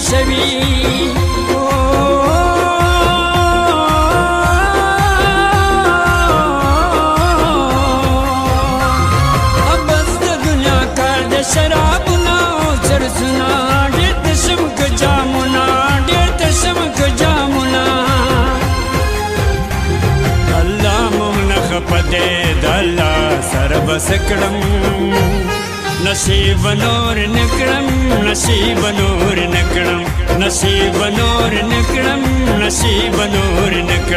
شوي بس د دنیا کار د شرابونه او چرسونه ډېر تشم که جامونه ډېر تشم که جامونه الله مونږ نه خفه دی د الله سره بس کړم نصیب نور نکړم نصیب نور نکړم نصیب نور نکړم نصیب نور نکړم